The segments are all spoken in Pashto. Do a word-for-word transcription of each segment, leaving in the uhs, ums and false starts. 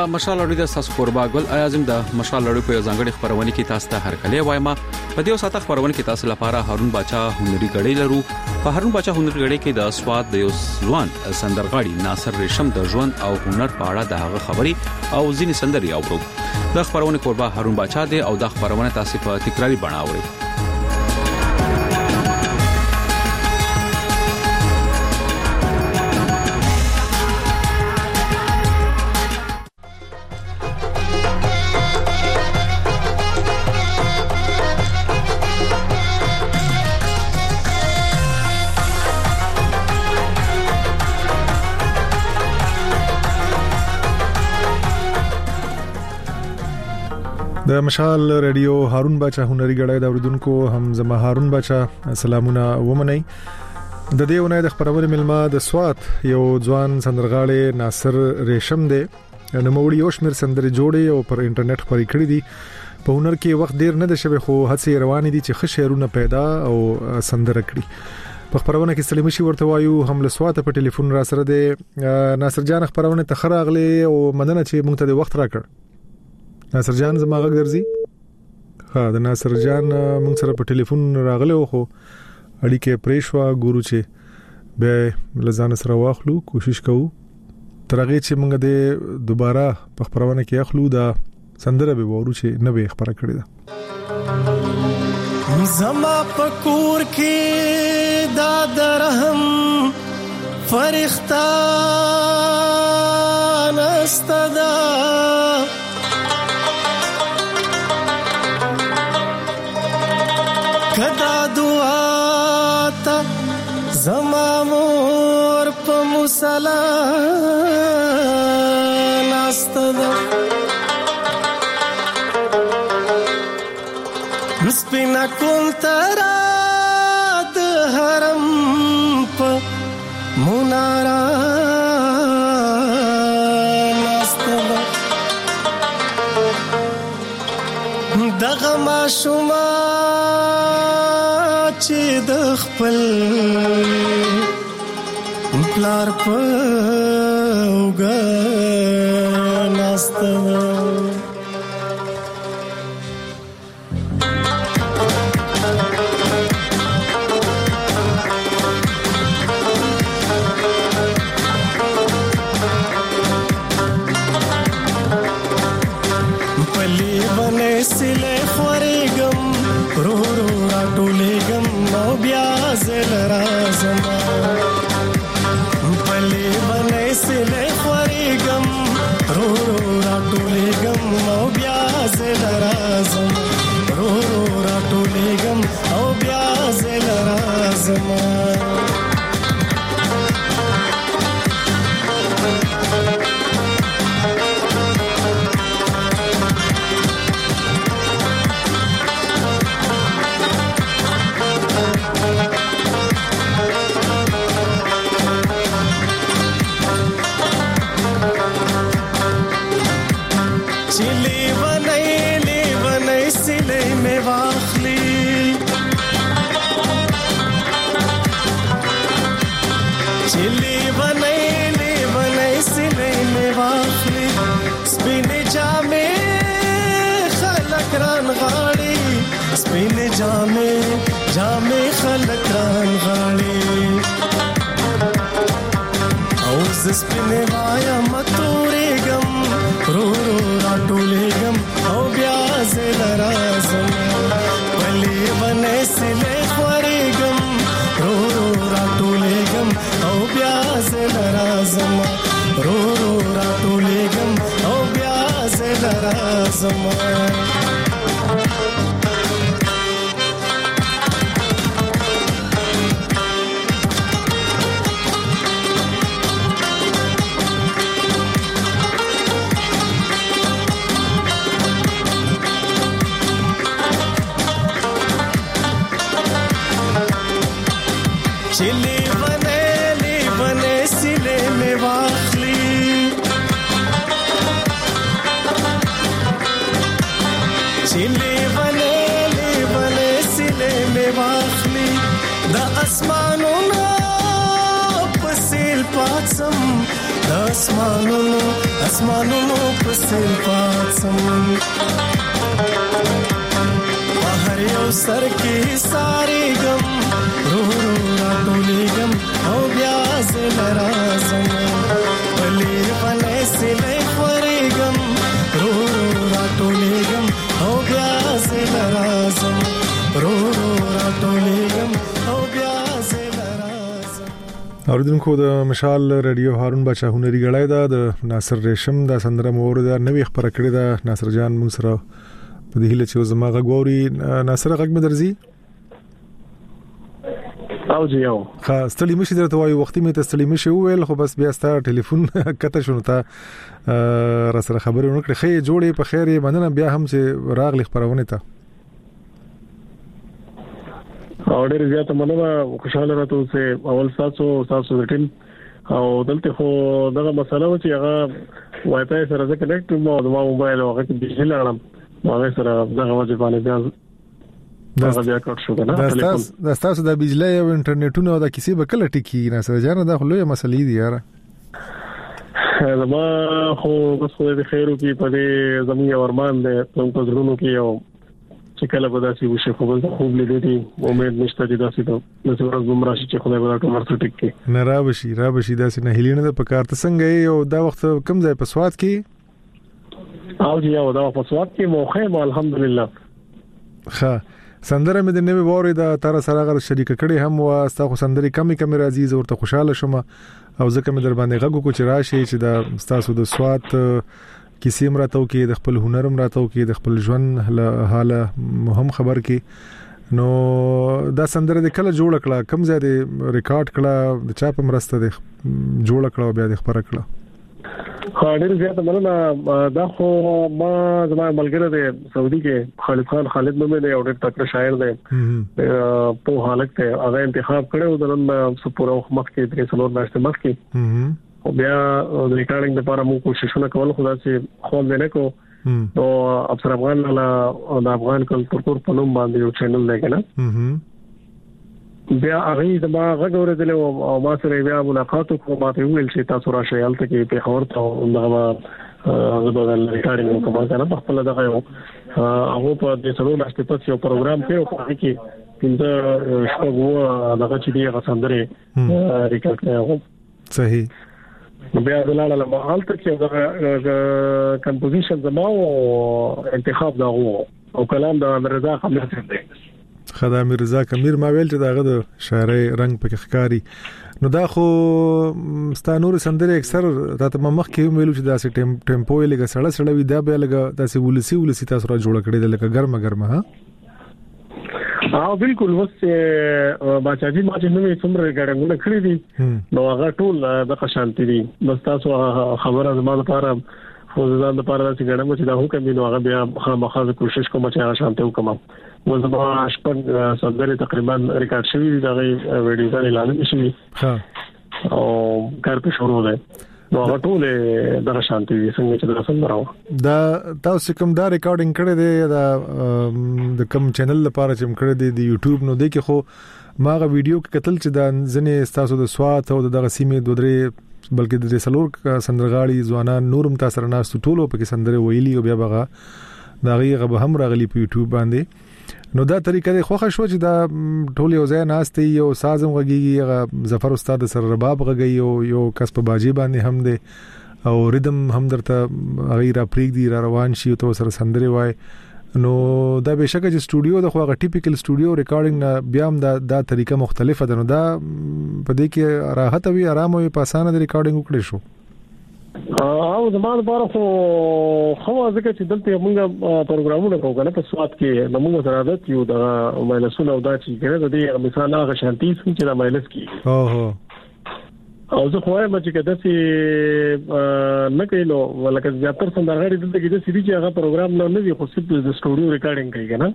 مشال اړوي د تاسو قربا ګل اعظم د مشال اړوي په ځانګړي خبرونه کې تاسو ته هرکلی وایم. په دې وساته خبرونه کې تاسو لپاره هارون باچا هنري غړي لرو. په هارون باچا هنري غړي کې د سواد د یو ځوان سندرغاړي ناصر ریشم د ژوند او هنر په اړه د هغه خبري او ځینې سندري اورو. د خبرونه قربا هارون باچا دی او د خبرونه تاسو په تکراری بڼه اورئ. د مشال رادیو هارون باچا هنري غړای د اوریدونکو هم زما هارون باچا سلامونه ومنئ. د دې ونې د خبرونه ملما د سوات یو ځوان سندرغاړي ناصر ریشم دی. نو موړي یو شمیر سندري جوړي او پر انټرنیټ خبري کړې دي. په هنر کې وخت ډیر نه د شوي خو هڅې روان دي چې ښه شعرونه پیدا او سندره کړي. په خبرونه کې سلیمي شي ورته وایو هم له سوات په ټلیفون را سره دی. ناصر جان خبرونه تخراغلي او مننه چې مونږ ته د وخت راکړ. ناصر جان زما غږ درځي؟ ها د ناصر جان مونږ سره په ټلیفون راغله خو اړیکې پریښوا ګورو چې به لزان سره واخلو کوشش کوو ترغه چې مونږ د دوباره په خبرونه کې اخلو دا سندره به ورو چې نه به خبره کړی دا زما پکور کې دا درهم فرښتہ نستدا کدا دعا تا زما مور په مصلا ناستدا سپینا کونترا د حرم په منارا ناستدا دغه ما شوما چې د خپل پلار په وګا ناستدا پلی بنه سله خورېګم رو رو راټولېګم نو بیا زل رازم پلی بنه سله خورېګم رو رو راټولېګم نو بیا زل رازم رو رو راټولېګم او بیا زل رازم سپین جامې جامې خلک ران غاړي او ز سپین وایا متورېګم رو رو راټولېګم او بیا زل رازم پلی ونې سلې خورېګم رو رو راټولېګم او بیا زل رازم رو رو راټولېګم او بیا زل رازم چلی بنے لی بنے سلے میں واخلی چلی بنے لی بنے سلے میں واخلی دا اسمانو نا پسیل پاتسم اسمانونو اسمانونو پسې پاتم هر یو سر کې ساري غم رو رو راټولې غم او بیا زل رازم بلې بلې سلې خورې غم رو رو راټولې غم او بیا زل رازم رو رو راټولې غم او بیا زل رازم. اوریدونکو د مشال رادیو هارون بچا هنري غړای دا د ناصر ریشم دا سندره مور دا نوې خبره کړې دا ناصر جان موږ سره په دې هله چې زما غووري ناصر غږ مې درځي او جی یو خاص تلې مشي درته وایي وخت مې ته تلې مشي ویل خو بس بیا ستاره ټلیفون کته شونه تا را سره خبرې ونکړې خې جوړې په خیر مننه بیا هم چې راغلی خبرونه ته او ډېر زیات مننه خوشاله راته چې اول تاسو تاسو د ټیم او دلته خو دغه مسله و چې هغه وای فای سره زه کنیکټ مو د موبایل هغه کې بجلی لګړم هغه سره دغه وجه باندې بیا دا بیا کټ شو کنه ټلیفون دا تاسو د بجلی او انټرنیټونو دا کیسه به کله ټکی نه سره جان دا خو لوی مسلې دي یاره زما خو بس خو د خیرو کې په دې زمي ورمان ده په پزرونو کې یو چې کله به داسې وشي خو بل خوب لیدې دي امید نشته چې داسې ته نو څورز بمرا شي چې خدای به ټول ورته ټکی نه را بشي را بشي داسې نه هلینه د پکارت څنګه یو دا وخت کم ځای په سواد کې او جی او دا په سواد کې موخه الحمدلله ښه سندره مې د نوې ووري دا تر سره غره شریک کړي هم واستا خو سندري کمی کمی راځي زورته خوشاله شوم او ځکه مې در باندې غږو کو چې راشي چې دا تاسو د سواد کیسې مراتو کې د خپل هنر مراتو کې د خپل ژوند حاله مهم خبر کې نو دا سندره د کله جوړ کړه کم ځای د ریکارډ کړه د چا په مرسته د جوړ کړه بیا د خبره کړه خاطر زیاته مننه دا خو ما زما ملګری دی سعودي کې خالد خان خالد نومې دی او ډېر تکړه شاعر دی په حالت ته هغه انتخاب کړو د نن سپورو مخ کې درې څلور میاشتې مخ کې او بیا د ریکارډینګ لپاره موږ کوششونه کول خو دا چې خو نه کو نو افسر افغان له د افغان کلتور په نوم باندې یو چینل دی کنه بیا هغه د ما غوړې دل او ما سره بیا ملاقات کوم ماته ویل چې تاسو راشي حالت کې په خبر ته دغه هغه د ریکارډینګ کوم کنه په خپل دغه یو هغه په د سلو لاسته پس یو پروګرام کې او په کې پنځه شپږ دغه چې دی هغه سندره ریکارډ کړو صحیح بیا دلاله له حالت کې دغه کمپوزیشن زمو انتخاب دغه او کلام د رضا خمیر دی خدای مرزا کمیر ما ویل چې داغه د شاعري رنگ پکې ښکاری نو دا خو ستانور سندره اکثر راته مخ کې ویلو چې داسې ټیمپو لګه سړه سړه وي دا به لګه داسې ولسی ولسی تاسو را جوړ کړی د لکه ګرمه ګرمه ها اه بالکل وس باچا جی ما چې نوې څومره ګړنګونه کړې دي نو هغه ټول د شانتي دي بس تاسو خبره زموږ لپاره خو ځان لپاره چې ګړنګ چې دا حکم دی نو هغه بیا خامخا کوشش کوم چې هغه شانتي وکم وزما شپږ سندره تقریبا ریکارډ شوی دی دا ویډیو ځای اعلان شوی ها او کار په شروع ده نو هغه ټول د شانتي څنګه چې د سندره دا تاسو کوم دا ریکارډینګ کړی دی دا د کوم چینل لپاره چې کړی دی د یوټیوب نو دی کې خو ماغه ویډیو کې قتل چې دا ځنې تاسو د سواد او دغه سیمې دوه درې بلکې د سلور سندرغاړي ځوانان نورم تاسو رانه ټولو په کې سندره ویلي او بیا بغه دا غیغه به هم راغلی په یوټیوب باندې نو دا طریقه دی خوښ شو چې دا ټول یو ځای ناشته یو سازم غږیږي ظفر استاد سره رباب غږی یو یو کس په باجی باندې هم دی او ریدم هم درته غیر اپریک دی را روان شي او سره سندره وای نو دا بهشکه چې سټوډیو د خو غ ټیپیکل سټوډیو ریکارډینګ نه بیا هم دا دا طریقه مختلفه ده نو دا په دې کې راحت او آرام او په اسانه د ریکارډینګ وکړي شو او زموږ لپاره خو خو ځکه چې دلته موږ پروګرامونه کوو کنه په سواد کې موږ سره عادت یو د مایلسونه او دا چې کنه د دې مثال هغه شانتي چې د مایلس کې او هو او زه خو وایم چې کده چې نه کینو ولکه زیاتره سندرغاړي دلته کې د سړي چې هغه پروګرام نه نه وي خو صرف د سټوډیو ریکارډینګ کوي کنه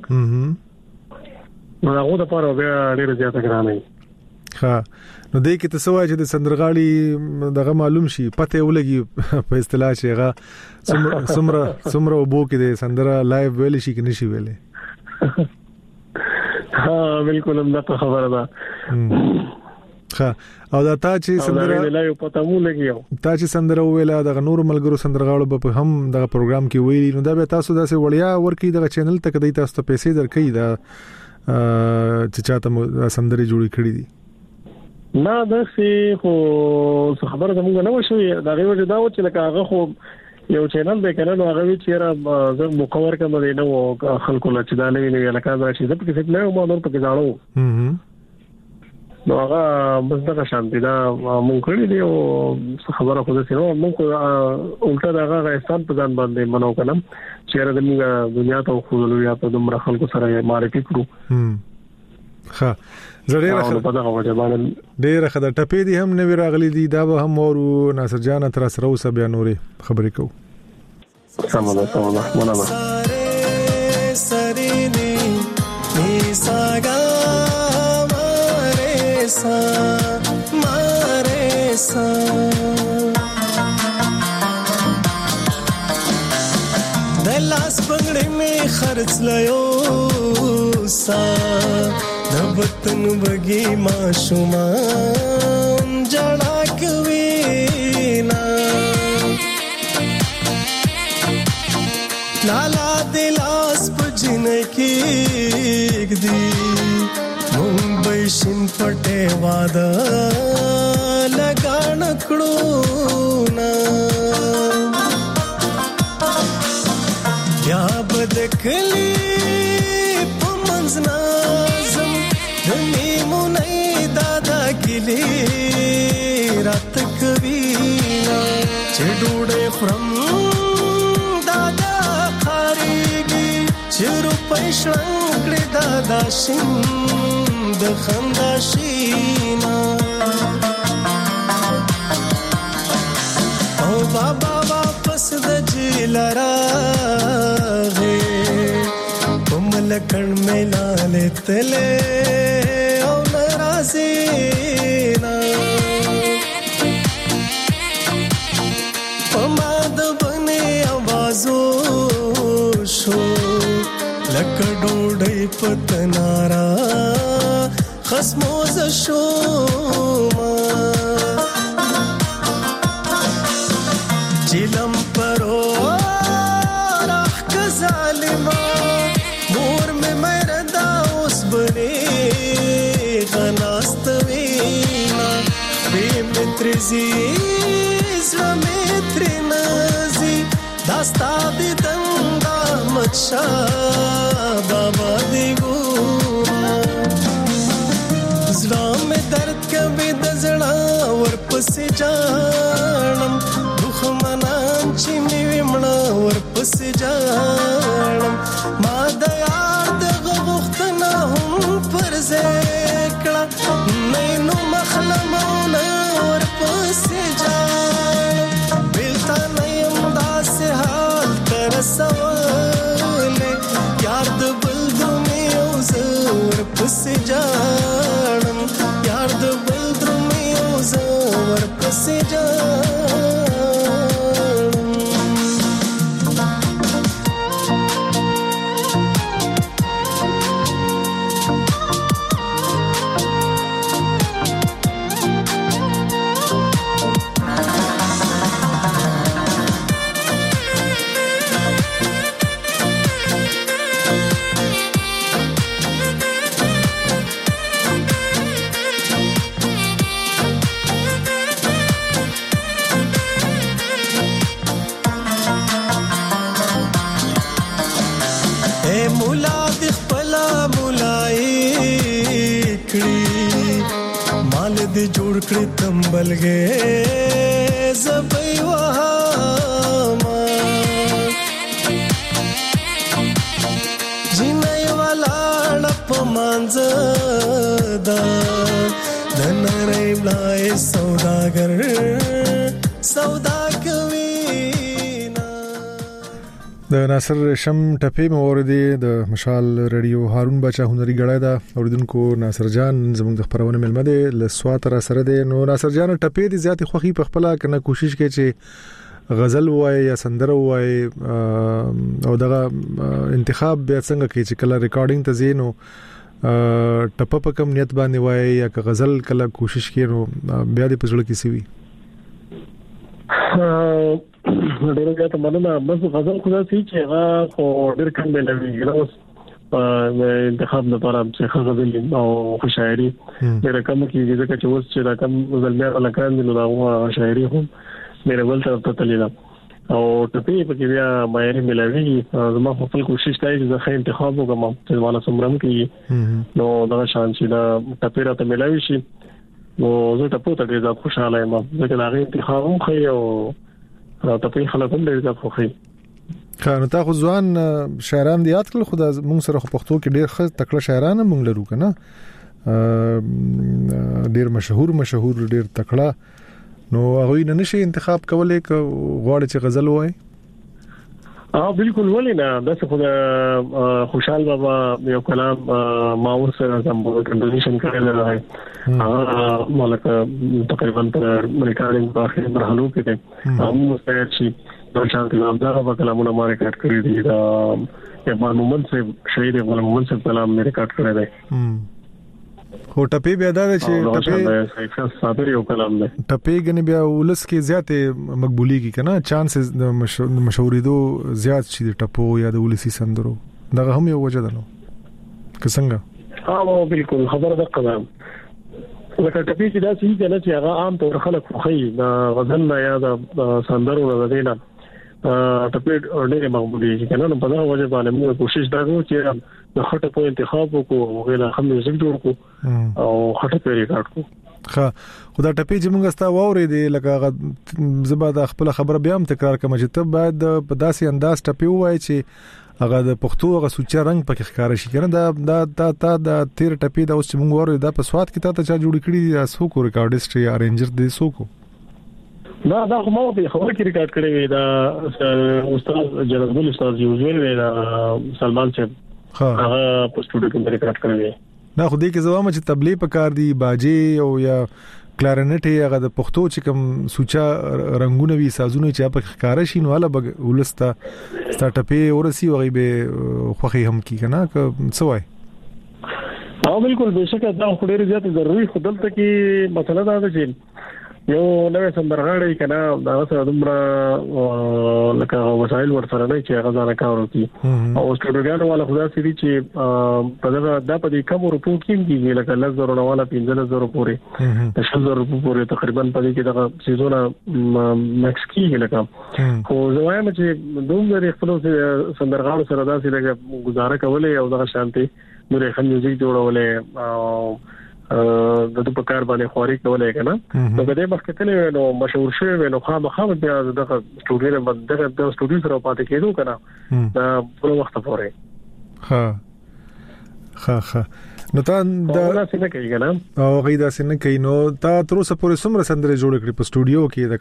نو هغه د پاره بیا ډیر زیاته ګرانه ها نو دې کې تاسو وایي چې د سندرغاړي دغه معلوم شي پته ولګي په اصطلاح چې هغه سمره سمره وبو کې د سندره لایو ویل شي کې نشي ویلې ها بالکل هم دا خبره ده ها او دا تا چې سندره لا یو پته مو لګیو تا چې سندره ویلا د نور ملګرو سندرغاړو په هم د پروګرام کې ویلي نو دا به تاسو داسې وړیا ورکی د چینل ته کدی تاسو ته پیسې درکې دا چې چاته سندري جوړی کړی دي نه دا سی خو خبره زموږ نه وشوي دا غوړي دا و چې لکه هغه خو یو چینل به کنه نو هغه چیرې زه مکور کوم دی نو خلکو لا چې دا نه ویلي لکه دا چې د پکې څه نه مو نور پکې ځاړو هم نو هغه بس دا شانتي دا مونږ کړی دی او خبره خو دې نو مونږ الټا دا هغه احسان په ځان باندې منو کنه چیرې د موږ دنیا ته خو یا په دومره خلکو سره معرفي کړو هم ها زړه په دغه وجه باندې ډېر خدای ټپې دي هم نوی راغلي دي دا به هم ورو ناصر جان تر سره اوسه بیا نورې خبرې کو سمونه سمونه مونږه سرینی نیساګا ماره سا ماره سا د لاس پنګړې می خرڅ لایو سا د وطن بګي ما شوما جړا کوي نا لالا دلاس پجن کې دی ممبئی شین پټه واده لګان کړو نا یا بدکلی پمنځ نازم دمیمونې دادا ګلی رات کوي چې ډوډۍ فرم دادا خاريږي چې روپۍ شړکړې دادا شین د خندا شینا او بابا واپس د جیلرا لکن ملالے تلے او نرازی نا پماد بنے آوازو شو لکڑوڑی پتنارا خسموز شو چلم پرو راح کظالما مور میں مردا اس بنے غناستوینا بے مترزی زمتر نازی داستا دی دنگا مچشا بابا دیگو زڑا میں درد کبھی دزڑا ورپس جانم دخمنان چی می ومنا ورپس جانم ما دیار دغه غختنا هم پر ذکر مینو مخلمونه ورپسې جان بلتا نیم داس حال تر سوال یار د بلدو می اوز ورپسې جانم یار د بلدو می اوز ورپسې جان دې جوړ کړې تمبلګې زبې وهما جنې والا لپمانځ دا د نړۍ بلای سوداګر سودا کوي د ناصر شم ټپې موردی د مشال رادیو هارون بچا هنري غړای دا اوریدونکو ناصر جان زموږ د خبرونه ملمه ده لسوات را سره ده نو ناصر جان ټپې دي زیات خوخي په خپل کنه کوشش کوي چې غزل وای یا سندره وای او دغه انتخاب بیا څنګه کوي چې کله ریکارډینګ ته زینو ټپه په کم نیت باندې وای یا که غزل کله کوشش کینو بیا دې پزړه کې سی وی ډېر ګټه مننه. بس غزل خو دا سي چې هغه خو ډېر کم ملوي نو انتخاب لپاره چې غزل او شاعري ډېر کم کیږي ځکه چې اوس چې دا کم غزل نه لکان دي نو دا شاعري هم ډېر ول تر ته تللی او ټپي په کې بیا مایري ملوي. زما خپل کوشش کوي چې زه انتخاب وکم چې والا سمرم کې نو دا شان چې دا ټپي راته ملوي شي نو زه ټپو ته ډېر خوشاله یم ځکه دا غي انتخاب هم خي او ټپي خلک هم ډېر خوخي. خانه تا خو ځوان شاعران دی یاد کړل خو د مونږ سره خو پښتو کې ډېر ښه تکړه شاعران مونږ لرو کنه ډېر مشهور مشهور ډېر تکړه نو هغه نه نشي انتخاب کولای ک غواړي چې غزل وای. اه بالکل ولې نه د څه خو خوشحال بابا یو کلام ما ورسره زم کمپوزیشن کړل راځي اه ملک تقریبا تر ریکارډینګ په اخر مرحلو کې ده هم مستعد شي د شانتي نامدار په کلامونه ما ریکارډ کړی دي دا یمان مومن سے شهید غلام مومن سے کلام مې ریکارډ کړی دی. خو ټپي بیا دا چې ټپي صابر یو کلام دی ټپي غني بیا ولس کې زیاته مقبولي کی کنه چانسز د مشهوريدو زیات شي د ټپو یا د ولسی سندرو دا هم یو وجه ده نو څنګه ها بالکل خبر ده قدم لکه ټپي چې دا څه نه چې هغه عام طور خلک خوخي د غزل نه یا د سندرو نه دینا ټپي ډېر مقبولي کی کنه په دا وجه باندې موږ کوشش دا کوو چې د خټه په انتخاب وکړو غوښنه هم میوزیک جوړ کو او خټه په ریکارډ کو. ښه خدای ټپي چې موږ ستا ووري دی لکه زبا د خپل خبره بیا هم تکرار کوم چې ته باید په داسې انداز ټپي وای چې هغه د پښتو هغه سوچا رنگ پکې ښکار شي کنه دا دا تا د تیر ټپي دا اوس چې موږ ووري دا په سواد کې ته چا جوړ کړی دا سو کو ریکارډیسټ یا ارینجر دی سو کو دا دا کومه په خبره کې ریکارډ کړی وی دا استاد جلال استاد یوزول وی دا سلمان صاحب هغه په سټوډیو کې ریکارډ کړی نه خو دې کې زوامه چې تبلیغ پکار دی باجی او یا کلارنټ هغه د پښتو چې کوم سوچا رنگونه وی سازونه چې په ښکارا شي نو والا ولستا سټاپې ورسی وغي به خوخي هم کی کنه څه وای. او بالکل بهشکه دا خو ډیر زیات ضروری خدلته کې مسله دا ده چې یو نوې سندرغاړي کنه دا سره دومره لکه وسایل ورسره نه چې هغه ځان کار وکړي او سټوډیوګانو والا خدا سړي چې په دا د په دې کوم رپو کې کېږي لکه لزر نو والا پنځه زره پورې د شل زره پورې تقریبا په دې کې دا سيزونه ماکس کېږي لکه خو زوایم چې دومره خپل سندرغاړو سره دا سړي لکه گزاره کولې او دا شانتي نورې خن میوزیک جوړولې او د دې په کار باندې خوري کولای کنه نو په دې وخت کې نو مشهور شوی نو خامخا بیا د سټوډیو باندې د سټوډیو سره پاتې کېدو کنه دا په وخت پورې ها ها ها نو تا دا څنګه کوي کنه او غي دا څنګه کوي نو تا تر اوسه پورې څومره سندره جوړ کړې په سټوډیو کې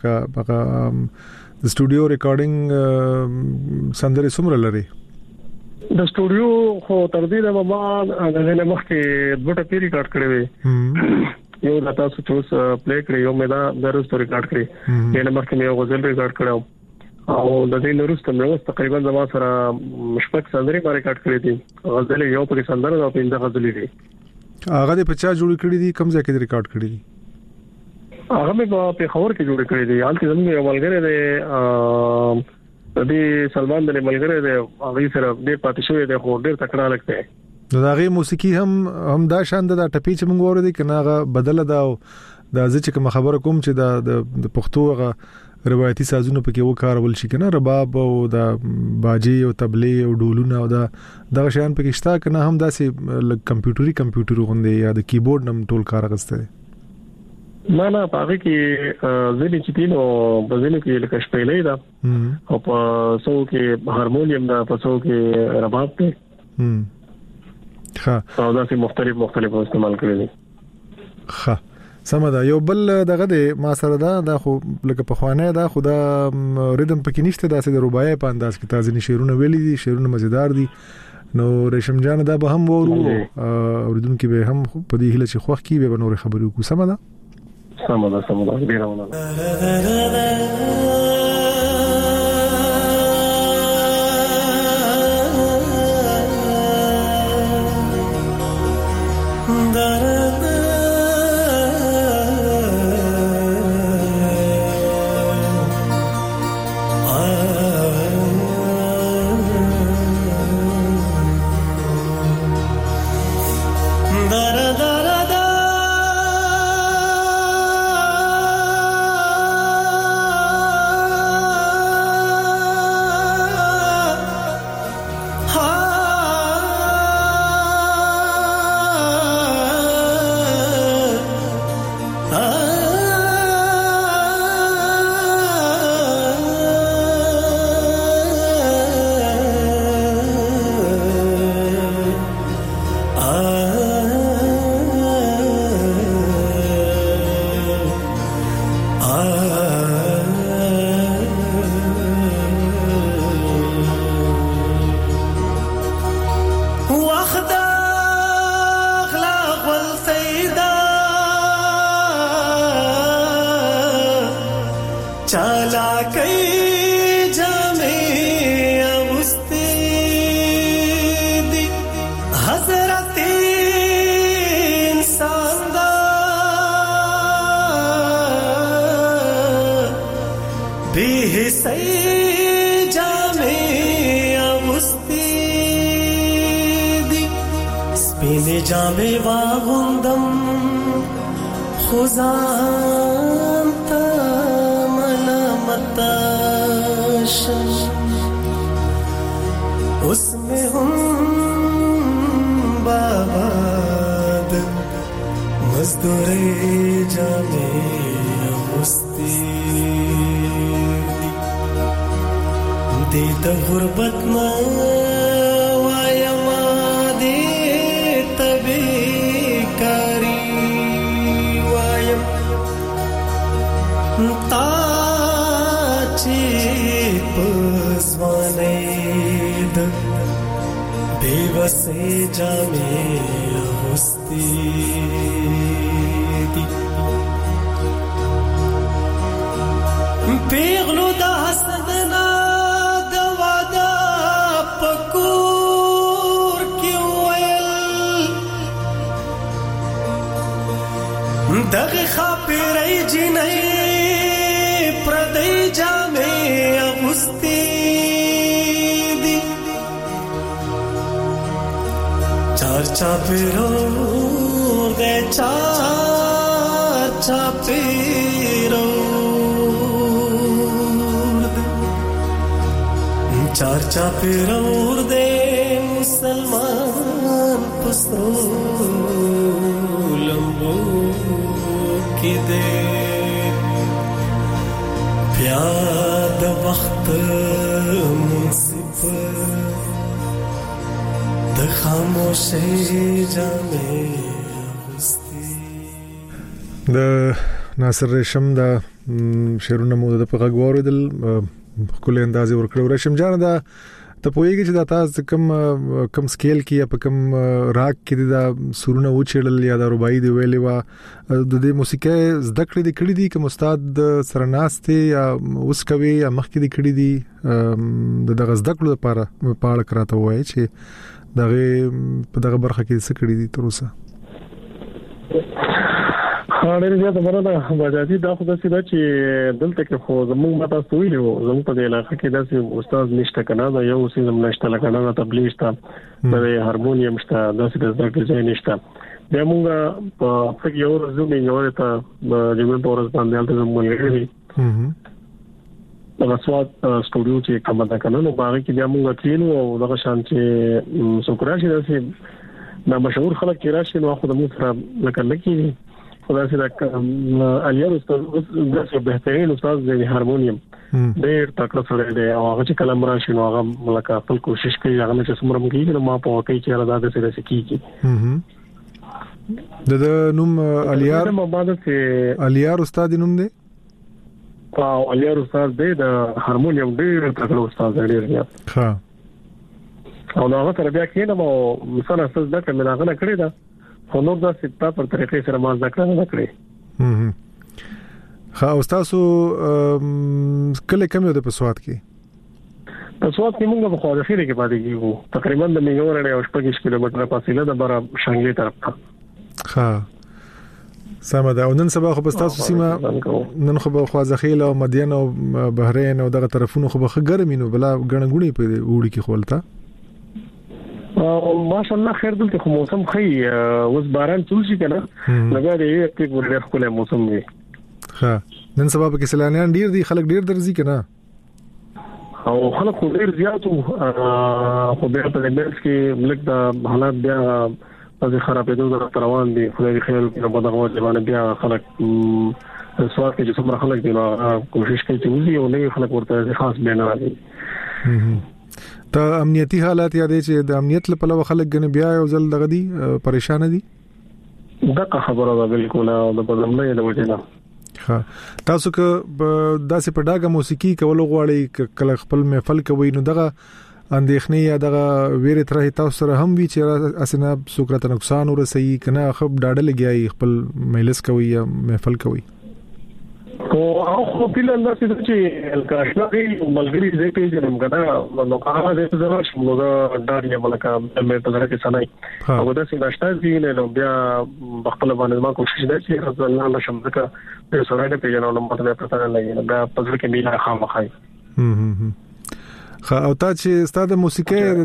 دا د سټوډیو ریکارډینګ سندره څومره لري د سټوډیو خو تر دې د ما د نه مخکې دوه ټپي ریکارډ کړې وي یو د تاسو چوس پلی کړی یو مې دا درس ریکارډ کړی د نه مخکې مې یو غزل ریکارډ کړو او د دې نورسته مې اوس تقریبا زما سره مشفق سندري ما ریکارډ کړې دي غزل یو په سندره او پنځه غزلې دي هغه د پچا جوړ کړی دي کوم ځای کې ریکارډ کړی دي هغه مې په خبر کې جوړ کړی دي حالت زموږ یو ملګری دی د دې سلمان د ملګری دی هغه سره ډېر پاتې شوی دی خو ډېر تکړه لګته نو دا غي موسیقي هم هم دا شاند د ټپي چې موږ ورته کنه هغه بدل دا د ځکه کوم خبره کوم چې د د پښتو هغه روایتي سازونه پکې وکارول شي کنه رباب او د باجی او تبلې او ډولونه او دا د شان پکې شتا کنه هم داسې کمپیوټري کمپیوټر غوندي یا د کیبورډ نم ټول کار غسته نه نه پاره کې ځینې چې دین او بزنه کې لکه شپېلې دا او په څو کې هارمونیم دا په څو کې رباب دی هم ها او دا چې مختلف مختلف استعمال کړی دي ها سمدا یو بل دغه د ما سره دا د خو لکه په خوانه دا خدا ریدم پکې نشته داسې د رباعي په انداز کې تازه شعرونه ویلي دي شعرونه مزیدار دي نو ریشم جان دا به هم ورو اوریدونکو به هم په دې هله چې خوخ کی به نور خبرو کو سمدا سمدا سمدا ډیرونه سپین جامې واغوندم خزان تا ملامت شم اس میں هم باباد مزدوری جامې اغوستی دی د غربت نه وایم دی تبیکاری وایم تا چې پزوانې د بیوسې جامې اغوستی دی پیغلو د حسدنا دغه خاپېرې جنې پردې جامې اغوستې دي چار چاپېرو دې چار چاپېرو چار چاپېرو دې مسلمان پسرو لمبو کی دے پیاد وقت منصف د خاموشی جامې اغوستي. د ناصر ریشم دا شعرونه مو د په غږ واوریدل خپل اندازې ورکړو. ریشم جان دا ته پوهیږي چې دا تاسو کم کم سکیل کې یا په کم راګ کې دا سورونه وچړل یا دا رباعي دی ویلې وا د دې موسیقي زده کړې دي کړې دي کوم استاد سره ناشته یا اوس کوي یا مخکې دي کړې دي د دغه زده کړو لپاره په اړه کراته وایي چې دغه په دغه برخه کې څه کړې دي تر اوسه؟ خاطر زیاته مرده بجاتی دا خو داسې دا چې دلته کې خو زموږ ماته سویل وو زموږ په علاقې کې داسې استاد نشته کنه دا یو څه زموږ نشته لکه نه تبلیغ شته د هارمونیم شته داسې د ځکه ځای نشته بیا موږ په فکر یو ورځ موږ یو ته د جمعې په ورځ باندې الته زموږ لري دا سواد سټوډیو چې کوم دا کنه نو باغ کې بیا موږ کینو او دغه شان چې سوکراشي داسې دا مشهور خلک کې راشي نو خو د موږ سره لکه لکه خدای سره الیار استاد دغه بهترین استاد د هارمونیم ډېر تکړه سره دی او هغه چې کلم راشي نو هغه ملکه خپل کوشش کوي هغه چې څومره مګي نو ما په واقعي چې راځي د سره سکیږي د نوم الیار الیار استاد نوم دی او الیار استاد دی د هارمونیم ډېر تکړه استاد دی ډېر ښه او دا هغه سره بیا کېنه مو مثلا څه ځکه مې هغه نه کړی دا خو نور دا سپتا پر طریقې سره ما ذکر نه کړی. هم خا استادو کله کم یو د پسواد کې پسواد کې موږ په خواجه خیره کې پاتې کیږو تقریبا د میګور اړه او شپږ کیلومتره فاصله ده بره شانګلي طرف ته. ها سمه ده. نن سبا خو پستاسو سیمه نن خو په خواجه خیله او مدین او بحرین او دغه طرفونو خو به ګرمینو بلا غنغونی په وړي کې خولتا ماشاءالله خیر دلته خو موسم خي اوس باران ټول شي کنه لګا دی چې ګورډر خو له موسم وي. ها نن سبا په سیلانیان ډیر دي خلک ډیر درځي کنه او خلک ډیر زیات خو بیا په دې کې ملک د حالات بیا په خرابېدو د روان دي خو دې خیر په بدغه ځوان بیا خلک سوال کې چې څومره خلک دي نو کوشش کوي چې وزي او نه خلک ورته خاص بیان راځي. ته امنیتی حالات یادې چې د امنیت لپاره خلک غنه بیا یو ځل دغه دي پریشان دي دغه خبره ده بالکل او د بدلنې د وجه ها تاسو که داسې په ډاګه موسیقي کول غواړي کله خپل محفل کوي نو دغه اندېخنې یا دغه ویره تر تاسو سره هم وی چې اسنه سوکرته نقصان ورسي کنه خپ ډاډه لګي خپل مجلس کوي یا محفل کوي او خو په لاره چې الکاشنا دی ملګری دې ته چې موږ دا نو هغه دې زما شمو دا ډاډه ملکه مې په لاره کې سنای او دا چې ناشته دی نو بیا خپل باندې ما کوشش وکړ چې رسول الله الله شمزکه په سره دې پیژنو نو ماته پته نه لګي دا په ځل کې میلا خامخای. هم هم خا او تا چې ستاسو موسیقي د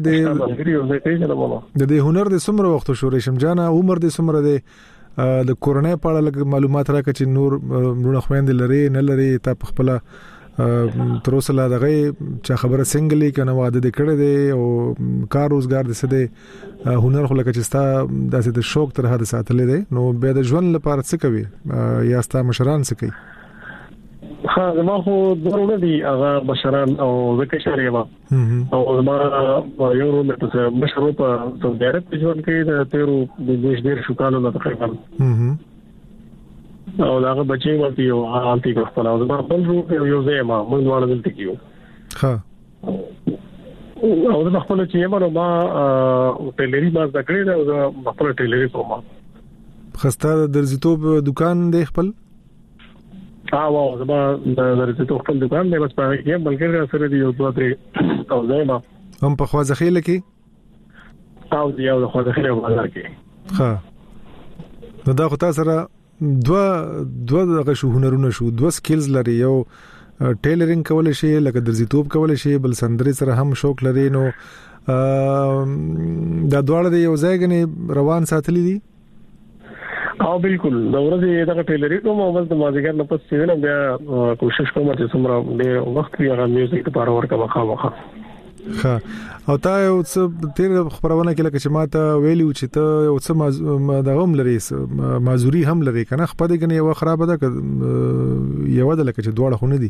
د د هنر د څومره وخت شو ریشم جان عمر د څومره د د کورونای په اړه معلومات راکړي چې نور نور خويند لري نه لري تا په خپل تر اوسه لا دغه چې خبره سنگلی کنه واده د کړه دی او کار روزګار د سده هنر خو لکه چې ستا داسې د شوق تر حد ساتلې دی نو به د ژوند لپاره څه کوي یا ستا مشران څه کوي؟ ها ما خو ضروري دي هغه بشران او وکه شریعه او ما یو نو ته مشروع په سعودي عرب کې ژوند کوي د تیرو د دیش ډیر شو کالو نه تقریبا او هغه بچي ورته یو حالتي خپل او ما خپل یو ځای ما موږ ډول دلته کیو ها او د خپل چې ما ما ټیلری باز د کړی دا او خپل ټیلری کوم خسته درزیتوب دکان دی خپل ها واو زما د درزیتوب خپل دکان دی بس په کې بلکې سره دی یو دوه درې او ځای ما هم په خوازه خېل کې او دی او د خوازه خېل بازار کې ها نو دا خو تاسو سره دوا دوا دغه شو هنرونه شو دوا سکلز لري یو ټیلرینګ کول شي لکه درزیتوب کول شي بل سندري سره هم شوق لري نو دا دواړه د یو ځای غني روان ساتلي دي او بالکل دا ورځي دغه ټیلرینګ کوم او بس د مازیګر نه پس چې نه بیا کوشش کوم چې څومره ډېر وخت یې هغه میوزیک لپاره ورکړم خامخا ها او تا یو څه تیر خبرونه کې لکه چې ماته ویلو چې ته یو څه د غوم لري مازوري هم لري کنه خپل کې یو خراب ده یو د لکه چې دواړه خونه دي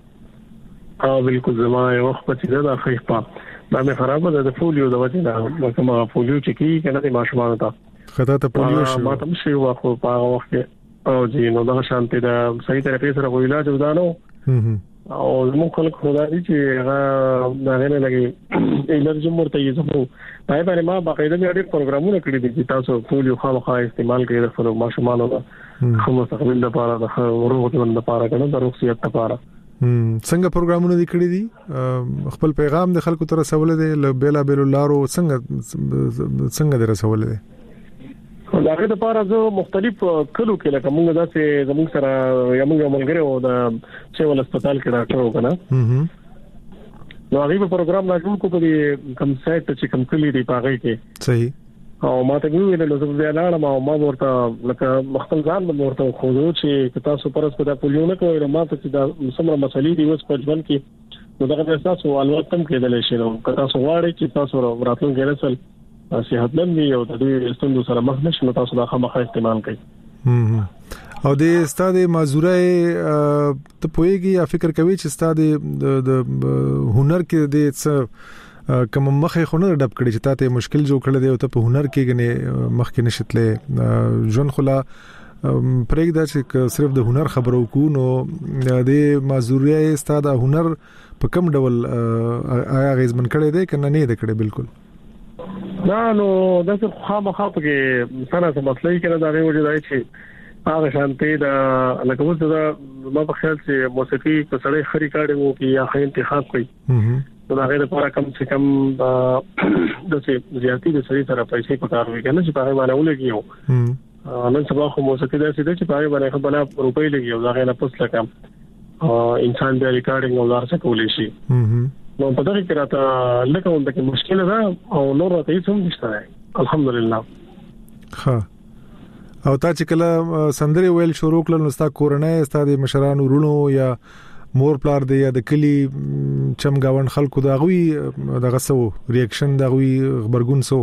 ها بالکل زما یو وخت چې دا خیفه دا مې خراب ده د فولیو د وجه نه کومه فولیو چې کی کنه د ماشومان ته خطا ته فولیو شو ما ته شي واخو په هغه وخت او جی نو دا شانتي دا صحیح طریقې سره علاج ودانو او موږ خلک خدای چې هغه دا نه لګي انرژي مرته یې زمو پای باندې ما باقاعده ډېر پروګرامونه کړی دي چې تاسو فولیو خامخا استعمال کړئ د خپل ماشومانو خو مستقبل لپاره د روغ ژوند لپاره کنه د روغتیا لپاره څنګه پروګرامونه دي کړی دي خپل پیغام د خلکو تر رسول دي بیلا بیل لارو څنګه څنګه در رسول دي داغه د پاره زه مختلف کلو کې لکه موږ داسې زموږ سره یو موږ ملګری او د سیول هسپتال کې ډاکټر وکنه نو هغه په پروګرام راځو کو په کم سایت چې کم کلی دی پاغې کې صحیح او ما ته ویل نو زه بیا لاړم او ما ورته لکه مختل ځان به ورته خو چې تاسو پرس په دا پولیونه کوي ما ته دا سمره مسلې دی اوس په ځوان کې نو دا تاسو الوت تم کېدل شي نو تاسو غواړئ چې تاسو راتلون کې رسل صحتمند وي او د دې ستوندو سره مخ نشو تاسو دا خامخا استعمال کړئ او د استاد مازورای ته پويږي یا فکر کوي چې استاد د هنر کې د څه کوم مخه خونه ډب کړي چې تاسو مشکل جوړ کړل دی او ته په هنر کې غني مخ کې نشتلې ژوند خلا پرېږده چې صرف د هنر خبرو کو نو د مازورای استاد هنر په کوم ډول آیا غیزمن کړي دی کنه نه دی کړي بالکل نه نو دا څه خامخا کې سره څه مسلې کړه دا غوړي دی چې هغه شانتي دا لکه وڅ دا ما په خیال چې موسیقي په سړی خري کاړي وو کې یا خې انتخاب کوي نو دا غیر لپاره کم څه کم د څه زیاتی د سړي سره پیسې پکار وي کنه چې په باندې ولګیو نن سبا خو موسیقي دا څه چې په باندې خپل روپۍ لګیو دا غیر پس لکم انسان د ریکارډینګ او لار څه کولې شي نو په دغه کې راته لکه ونده کې مشکل ده او نور راته هیڅ هم نشته الحمدلله ها او تا چې کله سندري ویل شروع کړل نو ستا کورنۍ ستا د مشرانو ورونو یا مور پلار دی یا د کلی چمګاون خلکو دا غوي دغه سو ریاکشن دا غوي خبرګون سو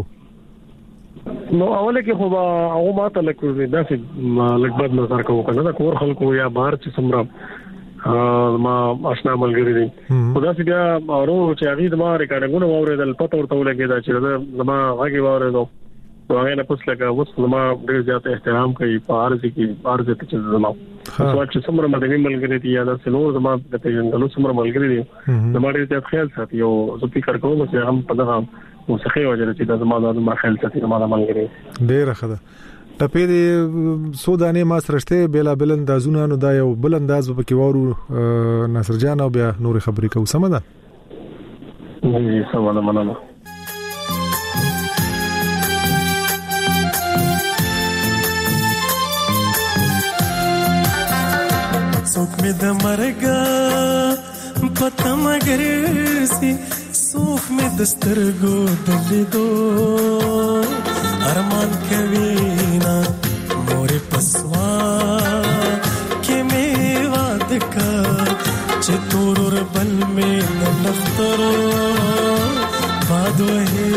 نو اوله کې خو هغه ماته لکه دا چې لګبد نظر کوو کنه دا کور خلکو یا بهر چې سمره ما آشنا ملګری دي خدا سي بیا اورو چې هغه د ما ریکارډینګونه واورېدل پته ورته ولګیدا چې دا ما هغه واورېدو نو هغه نه پوښتنه کوي اوس ما ډېر زیات احترام کوي په ارزي کې ارزه ته چې زما خو چې څومره مدني ملګری دي یا د سلور زما د پیژندلو څومره ملګری دي زما ډېر زیات خیال ساتي او زه فکر کوم چې هم په دغه موسیقي وجه چې د زما د ما خیال ساتي زما د ملګری ډېر ښه ده ټپې د سودانې ما سرشته بیلا بل اندازونه نو دا یو بل انداز په کې وورو ناصر جان او بیا نور خبرې کو سم ده جی سم ده مننه څوک مې د مرګ پته مګر سي څوک مې دسترګو دلیدو ارمان کوي نا مورې پسوا کې مې واده کا چې تور بل مې نخترو بادو هي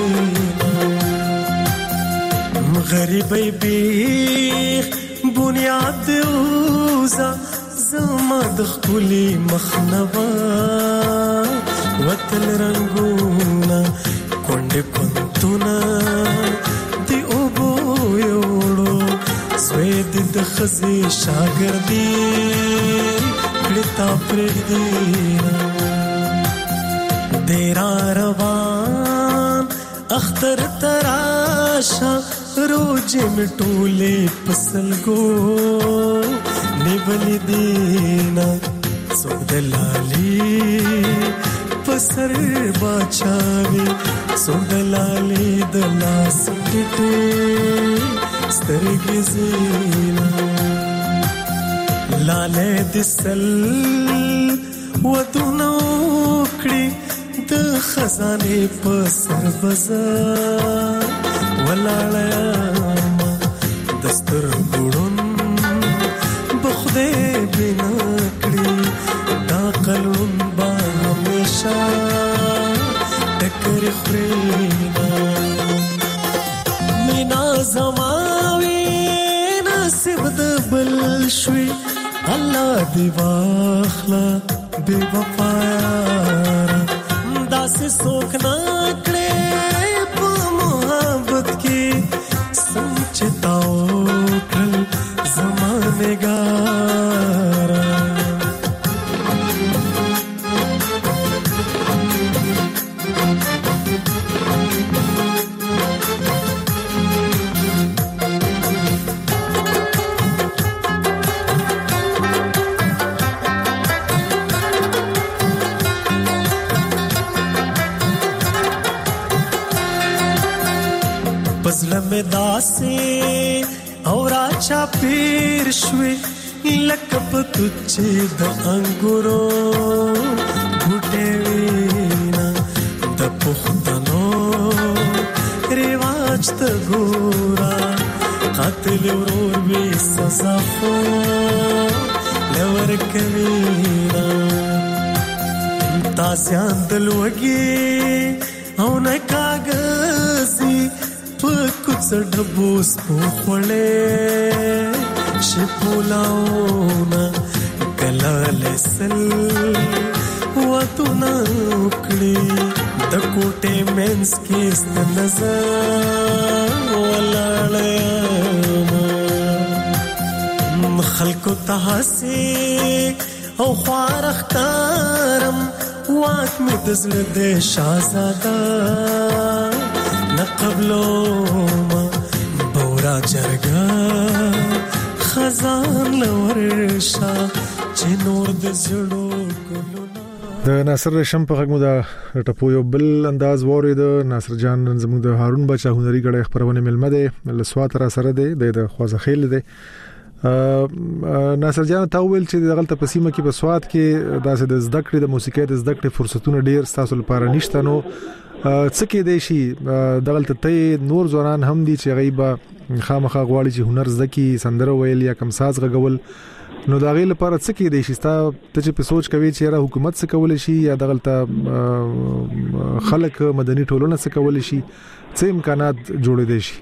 غریبې بیخ بنیاد اوزا زما د خپلې مخنوا وتل رنگونه کونډه پنتونه دی او بو یوړو سوید د خزي شاګردي کړتا پر دې دیرا روان اختر تراشا روز مټولې پسلګو نیولې دینا سودلالي پسر باچاوي سودلالي د لاس ټټه سترګې زینا لاله دسل ودونو کړي د خزانه په سر بازار ولاړم دستر ګړون بخده بنا کړی دا قلون با همیشه ټکر خرینا مینا زماوي نصیب د بل شوي الله دی واخلا بے وفا داسې څوک نه کړې په محبت کې سوچتاو کل زمانه ګارا پزله می داسې اور اچا پیر شوي لکه پتوچې د انګورو بوټې وینا د پښتنو ریواج ته ګورا قاتل ورور وی سزا خو لور کوي تاسیان دلوږي او نه کاغذي پکوڅ ډبوس پوخړې شپولاونا کلالسل وتونا کړي د کوټه مینس کې ست نظر ولاړم خلکو تاسي او خارختارم واک می دزل د شاهزاده نقبلو ما بورا جرگا خزان لورشا چې نور د زړو ګلونه د ناصر رشم په غږ مو دا ټپو یو بل انداز وورید. ناصر جان زموږ د هارون بچا هنري غړي خبرونه ملمه ده لسوات را سره ده د خوازه خیل ده. ناصر جان تا ویل چې دغلت په سیمه کې په سوات کې داسې د زده کړې د موسیقۍ د زده کړې فرصتونه ډیر تاسو لپاره نشته نو څه کې دی شي دغلت ته نور ځوانان هم دي چې غیبه خامخا غواړي چې هنر زکی سندره ویل یا کم ساز غول نو دا غي لپاره څه کې دی شي ته چې په سوچ کوي چې را حکومت څه کول شي یا دغلت خلک مدني ټولنه څه کول شي څه امکانات جوړې دي شي.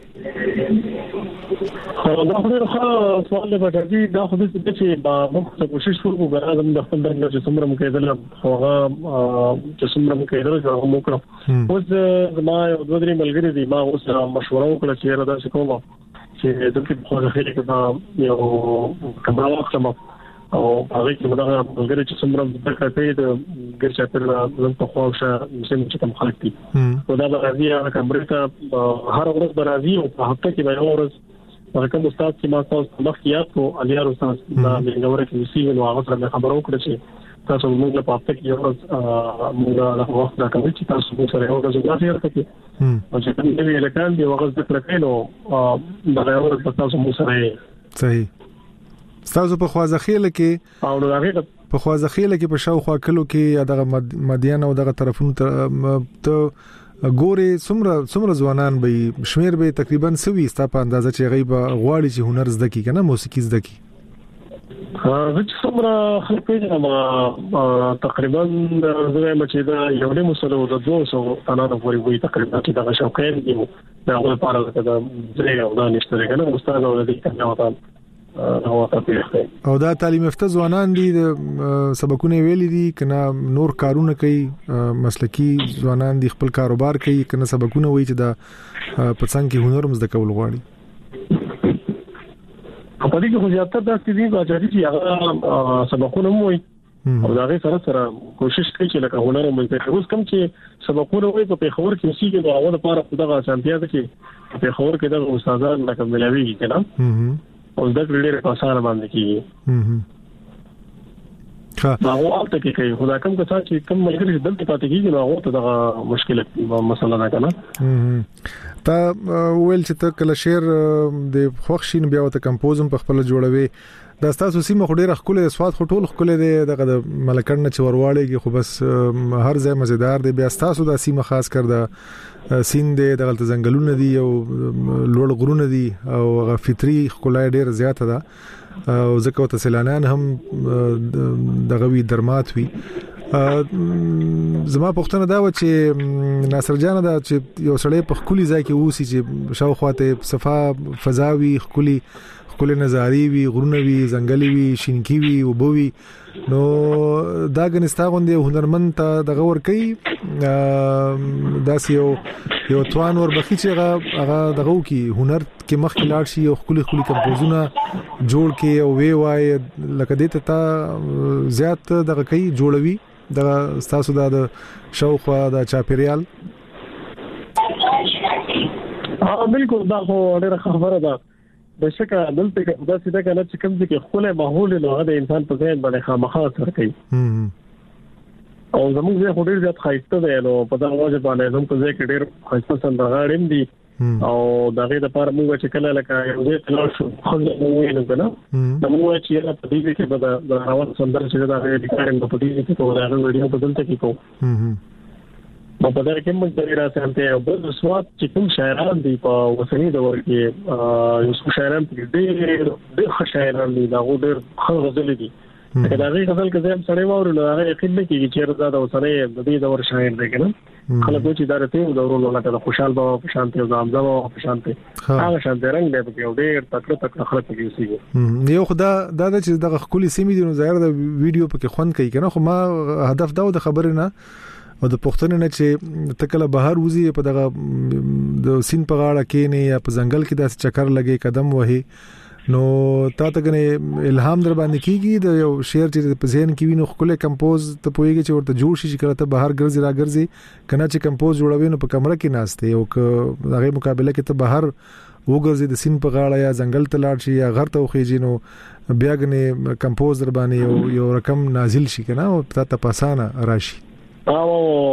دا خو ډېر ښه سوال دی بټي دا خو دې چې موږ څه کوشش وکړو غواړم د خپل درنګ چې څومره مکیدل هغه چې څومره مکیدل هغه موږ کړو. اوس زما یو دوه درې ملګري دي ما اوس مشوره وکړه چې را دا څه کوم چې د دې په اړه خلک دا یو کمرا واخلم او هغه کې موږ ملګري چې څومره د کټې د ګرځا پر زم په خواشه چې کوم خلک دي او دا راځي هغه کمرې ته هر ورځ راځي او په هفته کې به یو ورځ کوم استاد چې ما تاسو مخکیات او الیار استاد دا موږ کې وسیله نو هغه سره خبرو کړی چې تاسو موږ په هفته کې یو ورځ موږ له وخت دا کوي چې تاسو موږ سره یو ورځ راځي ورته او چې کوم دی لکان دی وغز د کړکینو دا یو ورځ تاسو موږ سره صحیح تاسو په خوازه خېل کې او هغه په خوازخیله کې په شاوخوا کلو کې دغه مدین او دغه طرفونو ته ګوري څومره څومره ځوانان به شمیر به تقریبا سوي ستا په اندازه چې غیب غواړي چې هنر زده کی کنه موسیقي زده کی زه چې څومره خلک پیژنم تقریبا زه یم چې دا یو له مسلو د دوه سوه تنانه پورې وي تقریبا چې دا شوقین دي دا هغه لپاره دا زه یو دا نشته کنه استاد او د کنه وطن او تاسو او دا تعلیم یافته ځوانان دي سبقونه ویلي دي کنه نور کارونه کوي مسلکی ځوانان دي خپل کاروبار کوي کنه سبقونه وایي چې دا پڅنګ کې هنر مزد کول غواړي په دې کې خو زیاتره د ستې باجاري چې هغه سبقونه موي او دا غي سره سره کوشش کوي چې لکه هنر مو زده اوس کوم چې سبقونه وایي په خبر کې سي کې هغه لپاره دغه سانتیا ده چې په خبر کې دغه استادان لکه ملوي کنه او دا ډېر په اسانه باندې کیږي ها هغه البته کې کوي خدای کوم که چې کوم ملګری دلته پاتې کیږي نو هغه ته دغه مشکله مسله نه کنه تا ویل چې ته کله شعر د خوښین بیا ته کمپوزم په خپل جوړوي دا تاسو سیمه خو ډیره خپل سواد خو ټول خپل دی دغه ملکړنه چې ورواړي خو بس هر ځای مزیدار دی بیا تاسو د سیمه خاص کر د سین دی دغه ځنګلونه دي او لوړ غرونه دي او فطري خلای ډیر زیاته ده او ځکه ته سیلانیان هم دغه وی درمات وی زما پښتنه دا و چې ناصر جان دا چې یو سړی په خولي ځای کې وسی چې شاوخواته صفا فضاوي خولي خولي نظاری وی غرونه وی ځنګلي وی شینکی وی او بووي نو دا غنستا غوندې هنرمند ته دغه ور کوي داس یو یو توان ور بخي چې هغه هغه دغه کی هنر کې مخ کې لاړ شي او خولي خولي کمپوزونه جوړ کې او وی وای لکه دې ته زیات دغه کوي جوړوي دا تاسو د شوق د چاپیریال ها بالکل دا خو ډیره خبره ده د شکه دلته کې دا سیده کنه چې کوم چې خپل ماحول له د انسان په ځای باندې خامخا اثر کوي او زموږ ځای خو ډیر زیات خاصه ده نو په دا وجه باندې زموږ په ځای کې ډیر خاصه سندرغاړم دي او دغه د پاره موږ چې کله لکه یو ځای تلل شو خو نو وینم کنه نو موږ چې په دې کې به د راوړ سندر چې دا د ریکارډینګ په دې کې کوو دا ویډیو په دلته کې کوو په پدې کې موږ د راځنته او د سواد چې کوم شاعران دي په وسنی دور کې یو څو شاعران ډېر ډېر شاعران دي دا ډېر ښه غزل دي دا غي غزل کې زم سره وره نو هغه یقین نه کیږي چې دا د وسنی د دې دور شاعر دی کنه خلک چې دا رته دورونو لکه خوشحال بابا په شانتي او زامزا بابا په شانتي هغه شانتي رنگ دی په ډېر تکړه تکړه خلک کې اوسېږي یو خدا دا چې دغه خولي سیمې دي نو ظاهر د ویډیو په کې خوند کوي کنه خو ما هدف دا د خبره نه او د پښتنې نه چې تکله بهر وزي په دغه د سین په غاړه کې نه یا په ځنګل کې د چکر لګي قدم وهي نو تا ته غنه الهام در باندې کیږي د یو شعر چې په ذهن کې وینو خپل کمپوز ته پويږي چې ورته جوړ شي چې کله ته بهر ګرځي را ګرځي کنه چې کمپوز جوړوي نو په کمره کې ناشته او هغه مقابله کې ته بهر وګرځي د سین په غاړه یا ځنګل ته لاړ شي یا غر ته وخیږي نو بیا غنه کمپوز در باندې یو رقم نازل شي کنه او ته پاسانه راشي او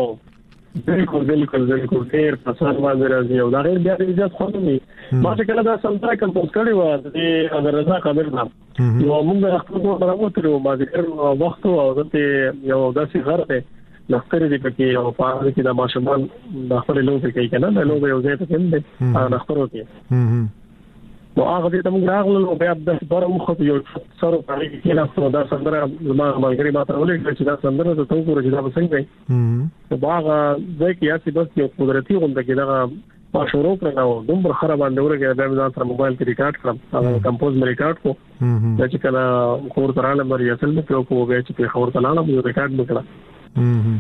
بالکل بالکل بالکل ډیر پسند باندې راځي او دا غیر بیا د اجازه خو نه ما چې کله دا سمټا کمپوز کړی و د اگر رضا قادر نام نو موږ خپل کوم راوته ما د وخت او د یو داسې غر ته لختر دې پکې او په دې کې د ماشومان د خپل لوبي کوي کنه د لوبي یو ځای ته هم دي او لختر وکي نو هغه دې تم راغله او بیا د بار مخ ته یو سره پاره کې نه څو دا سندره ما ملګری ما ته ولې چې دا سندره ته څنګه ورته دا څنګه وي نو هغه ځکه یاسي بس یو قدرتي غونډه کې دا ما شروع کړو دومره خراب باندې ورګه د ځان سره موبایل کې ریکارډ کړم هغه کمپوز مې ریکارډ کو چې کله خور تراله مری اصل مې پرو کو وګه چې په خور تلاله مې ریکارډ وکړه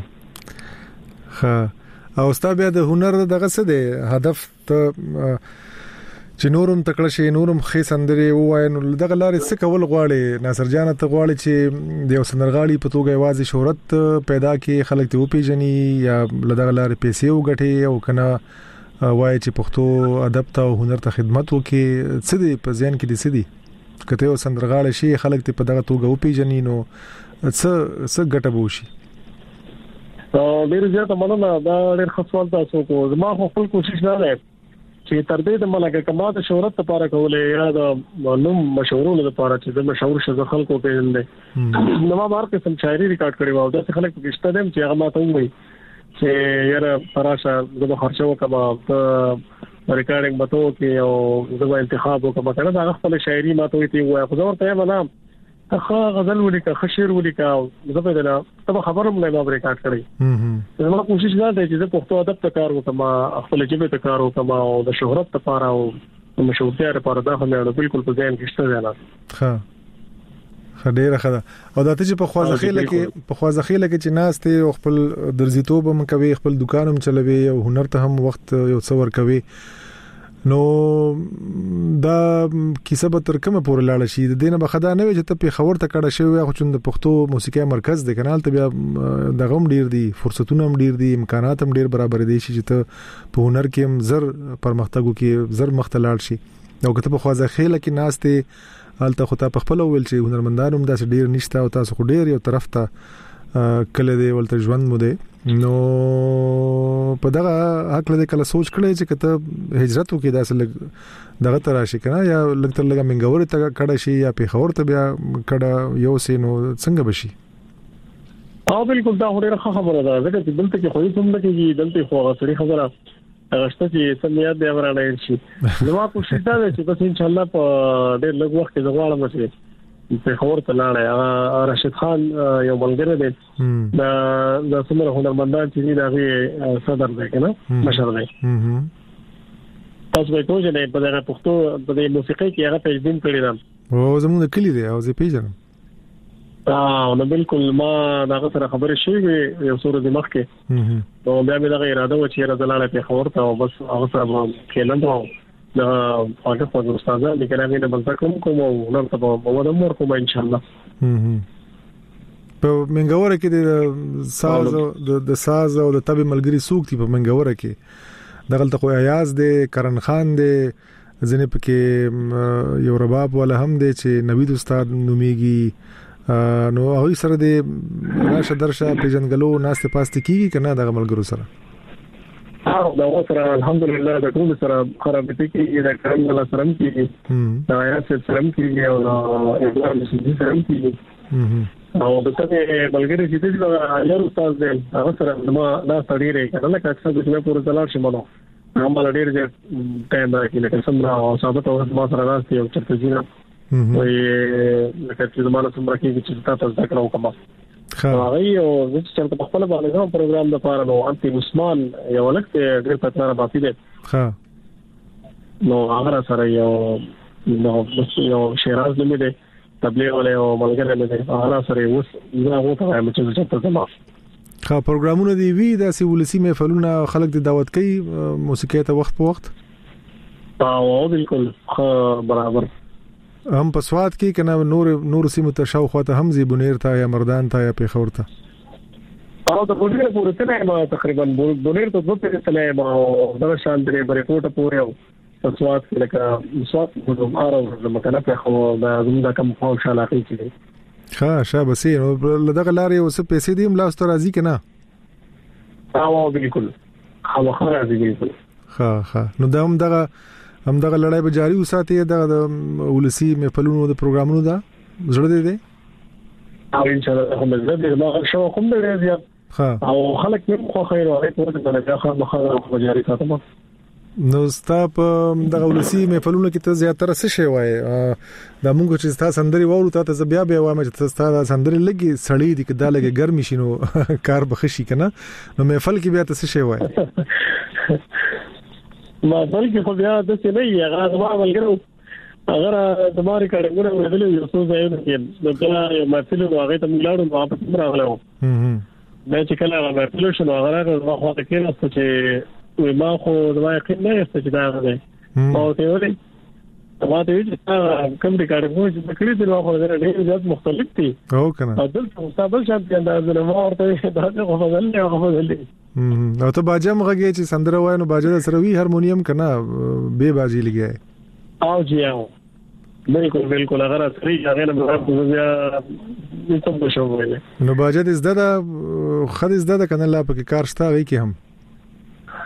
ها او ستا بیا د هنر دغه څه دی هدف ته چې نورم تکړه شي نورم خې سندري وای نو دغه لارې څه کول غواړي ناصر جان ته غواړي چې د یو سندرغاړي په توګه یوازې شهرت پیدا کړي خلک ته وپیژني یا دغه لارې پیسې وګټي او کنه وای چې پښتو ادب ته او هنر ته خدمت وکړي څه دی په ځین کې دي څه دي کته یو سندرغاړي شي خلک ته په دغه توګه وپیژني نو څه څه ګټه بوشي او ډیر زیات مننه دا ډیر ښه سوال تاسو کو زما خپل کوشش نه لرم چې تر دې د ملګری کما د شهرت لپاره کولې یا د نوم مشهورولو لپاره چې د مشهور شخص خلکو په اندې نو ما بار کې سم شاعري ریکارډ کړی و او د خلک په کېشته دم چې هغه ماته وایي چې یاره فراشه د خرچو کما په ریکارډینګ ماتو کې او د انتخاب وکړه کنه دا خپل شاعري ماته وایي او خو زه ورته وایم خا غزل ولیکا خشیر ولیکا زه په دې نه ته خبرم نه ما ریکارډ کړی زما کوشش نه دی چې زه پښتو ادب ته کار وکم خپل ژبه ته کار وکم او د شهرت لپاره او د مشهورتیا لپاره دا هم نه بالکل په ځین کې شته نه ها خډيره خدا او دا ته چې په خوازخیله کې په خوازخیله کې چې ناس ته خپل درزیتوب هم کوي خپل دکانم چلوي او هنر ته هم وخت یو څور کوي نو دا کیسه به تر کومه پورې لاړ شي د دینه بخدا نه وي چې ته په خبر ته کړه شوی خو چې د پښتو موسیقي مرکز د کانال ته بیا د غم ډیر دي فرصتونه هم ډیر دي امکانات هم ډیر برابر دي چې ته په هنر کې هم زر پرمختګ کې زر مختلال شي او کته په خوازه خېله کې ناشته حالت خو ته په خپل ول چې هنرمندانو هم داس ډیر نشته او تاسو خو ډیر یو طرف ته کله دی ولته ژوند مو دی نو په دغه حق له کله سوچ کړی چې کته هجرت وکي داسې لګ دغه تراشي کنه یا لګ تر لګ منګور ته کډه شي یا په خور ته بیا کډه یو سينو څنګه بشي او بالکل دا ډیره خبره ده ځکه چې دلته کې خو هیڅ هم نه کېږي دلته خو غسړي خبره غشته چې سمیات دی ورانه شي نو ما کوشش دا چې بس ان شاء الله په ډېر لږ وخت کې زغواړم چې په خبر ته لاړې راشد خان یو ملګری دی دا د څومره هنرمندان چې دا صدر دی کنه مشر دی تاسو به کوجه نه په دغه پښتو په موسیقي کې هغه تجدید کړی دا او زموږ کلی دی او زه پیژنم اه نو بالکل ما دا سره خبرې شوې یو څور د مخ کې نو بیا مې دا اراده و چې راځلاله په خبر ته او بس هغه سره کېلندو دا هغه په استاد لیکل هغه د بل کوم کوم او نن ته په ودا مور کوم ان شاء الله په منګوره کې د ساز د ساز او د تبع ملګری سوق دی په منګوره کې دغلت خو ایاز دی کرن خان دی ځنه پکې یو رباب ولا هم دی چې نوید استاد نومیږي نو هغه سره د راشه درشه پیژنګلو ناشته پاسته کیږي کنه د ملګرو سره او دا سره الحمدلله د ټول سره خرابې کې د کارن الله سره کې دا یا سره کې او ابراهيم سيدي سره کې او د څه بلګری چې د یو استاد دی هغه سره ما دا سړی ری کنه لکه څنګه چې پورې تلار شي مونږ هم ډېر ډېر ټایم راکې لکه څنګه او ثابت او ما سره راځي او چرته جینا وي لکه چې زمانه څومره کې چې تاسو ذکر وکم هغه یو چې په خپل باندې کوم پروګرام د پاره نو انتي عثمان یو لکه ډېر پاتره باندې دی ها نو هغه سره یو نو یو شیراز دمه دی تبلیغ ولې او ملګری مې دی هغه سره اوس دا وو ته چې چې په زما ها پروګرامونه دی وی د سیولسی محفلونه خلک د دعوت کوي موسیقي ته وخت په وخت او بالکل برابر هم په سواد کې کنه نور نور سیمه ته شاو خواته هم زی بنیر ته یا مردان ته یا پیښور ته او د بنیر پورې ته نه ما تقریبا بنیر ته دوه ته نه ما د شان درې بری کوټه پورې او سواد کې لکه سواد په مارو د مکنه په خو د زموږ کوم خو شاله کې دي ها شابه نو دغه لارې اوس پیسې دیم لاس ته راځي کنه او بالکل خو راځي بالکل ها ها نو دا هم دغه هم دغه لړۍ به جاری وساتي د ولسی محفلونو د پروګرامونو دا زړه دی دی او ان شاء الله هم زه د ما شو کوم دی زیات ها او خلک یې خو خیر او په دې باندې خو مخه جاری ساتم نو ستاپ دغه ولسی محفلونو کې ته زیاتره څه شی وای دا مونږ چې تاسو سندري وورو ته بیا بیا وایم چې تاسو سندري لګي سړی دي کدا لګي ګرمي شینو کار بخشي کنه نو محفل کې بیا څه شی وای ما بلکې خو بیا د څه نه یې هغه ما ولګرو هغه د ماري کډنګره ورغلي یو څه ځای نه کې نو کله یو ماتلو هغه ته ملاړو نو واپس راغلو هم مې چې کله هغه ماتلو شنو هغه راغله ما خو ته کې نو چې وې ما خو د ما یقین نه است چې دا غوډه او ته ولې ما ته چې کوم دي کډنګو چې کړی دی نو خو ډېر زیات مختلف دي او کنه او دلته مستقبل شان کې اندازه نه ورته دا خو بدل نه خو بدل او ته باجه مغه چې سندره وای نو باجه سره وی هارمونیم کنه به باجی لګي او جی او بالکل بالکل هغه سری هغه نه مراد بیا څه په شو ویل نو باجه د زده خد زده کنه لا پکې کار شته وی کې هم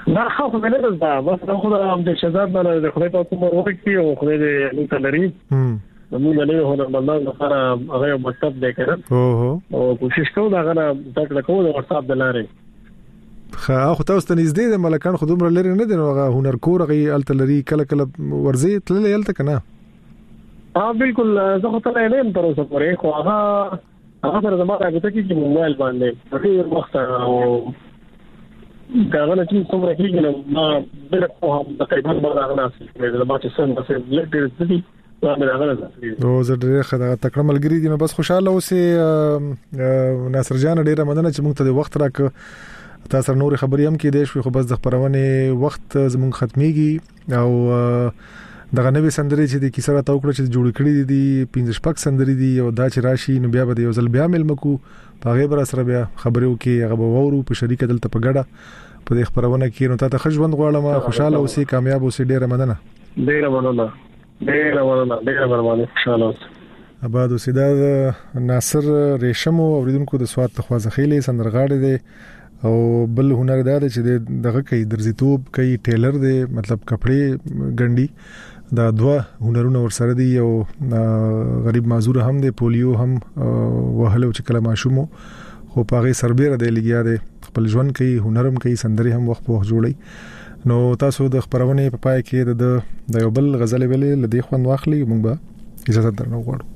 دا خو نه ده دا بس دا خو د شهادت باندې د خدای په کوم ورکي او خدای دې موږ لري موږ نه هو د لپاره هغه مطلب دی کړه او او کوشش کوو دا غنا تکړه کوو د WhatsApp د لارې خا خو تاسو ته نږدې د ملکان خو دومره لري نه دی نو هغه هنر کور غي التلري کله کله ورزي تللی الته کنه ها بالکل زه خو ته نه يم تر اوسه پورې خو هغه هغه سره زما راځي چې موبایل باندې ډېر وخت او دا غواړم چې څومره کېږي نو ما بل په هم د تقریبا باندې راغلی چې د ما چې څنګه څه لټ دي دا مې راغلی او زه ډېر خدای تکړه ملګری دي نو بس خوشاله اوسې ناصر جان ډېر مننه چې موږ ته د وخت راک تاسو نور خبرې هم کې دي شو خو بس د خبرونه وخت زموږ ختميږي او دغه نوې سندري چې د کیسه راته وکړه چې جوړ کړی دي پنځه شپږ سندري دي او دا چې راشي نو بیا به یو ځل بیا ملمکو په غیبر سره بیا خبرو کې هغه وورو په شریکه دلته په ګډه په دې خبرونه کې نو ته خجوند غواړم خوشاله اوسې کامیاب اوسې ډېر مننه ډېر مننه ډېر مننه ډېر مننه خوشاله اوسې آباد اوسې دا ناصر ریشم اوریدونکو د سواد تخوازه خېلې سندرغاړي دي او بل هنر دا چې دغه کوي درزیتوب کوي ټیلر دی مطلب کپڑے ګنډي دا دوا هنرونه ورسره دي او غریب معذور هم دي پولیو هم وهلو چې کله ماشومو خو پاغه سربېره دی لګیا دي خپل ژوند کوي هنرم کوي سندري هم وخت په وخت جوړي نو تاسو د خبرونه په پای کې د د یو بل غزل ویلې لدی خوان واخلي مونږ به اجازه درنو غواړو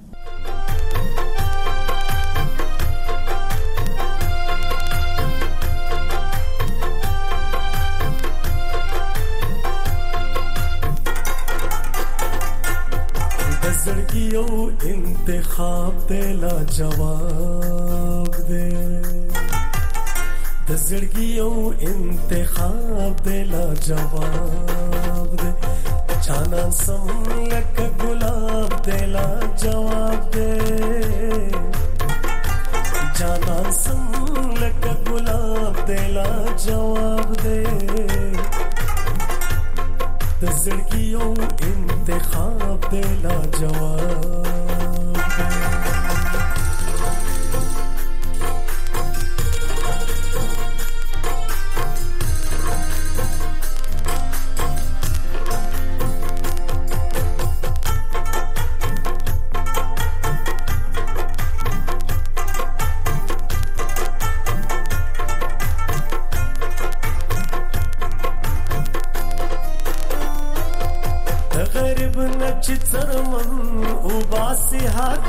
زړګیو انتخاب دې لا جواب دې د زړګیو انتخاب دې لا جواب دې جانان سم لکه ګلاب دې لا جواب دې جانان سم لکه ګلاب دې لا جواب دې د زړګیو انتخاب دې لا جواب چې څرمن او باسي حد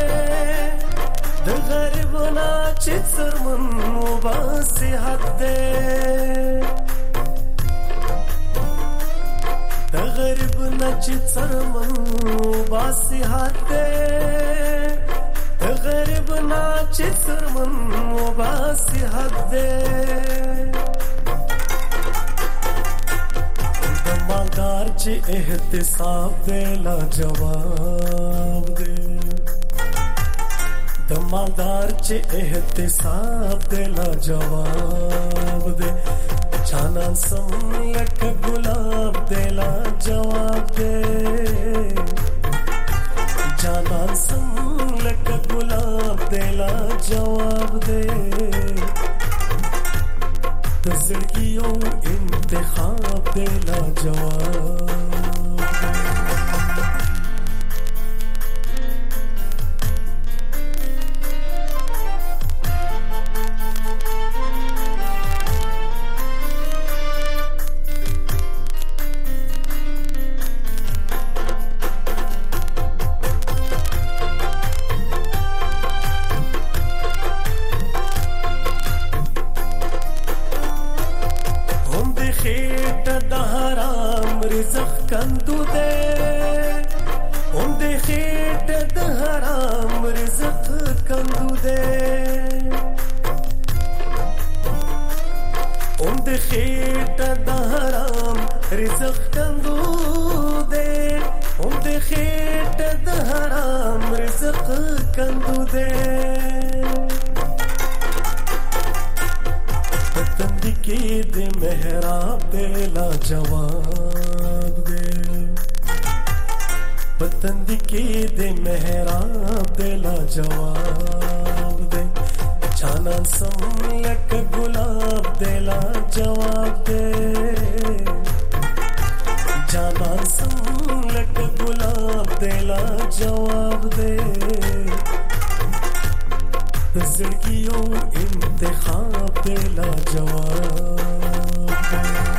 د غریب نه چې څرمن او باسي حد د غریب نه چې څرمن او باسي حد د غریب نه چې څرمن او باسي حد مالدار چې احتساب دې لا جواب دې د مالدار چې احتساب دې لا جواب دې جانان سم لکه ګلاب دې لا جواب دې جانان سم لکه ګلاب دې لا جواب دې د زړګیو انتخاب دې لا جواب کندو دے اون دے خیٹ د حرام رزق کندو دے اون دے خیٹ د حرام رزق کندو دے اون دے خیٹ د حرام رزق کندو دے پتند کی دے محراب دے لا جواب پتند کی دے محراب دے لا جواب دے جانان سم لک گلاب دے لا جواب دے جانان سم لک گلاب دے لا جواب دے زړګیو انتخاب دے لا جواب دے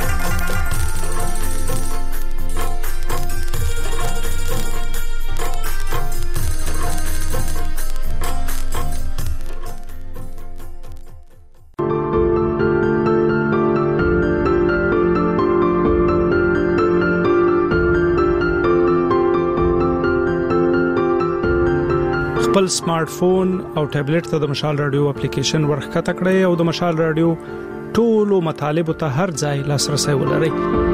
خپل سمارټ فون او ټابلیټ ته د مشال رادیو اپلیکیشن ورخته کړئ او د مشال رادیو ټولو مطالب ته هر ځای لاسرسي ولرئ.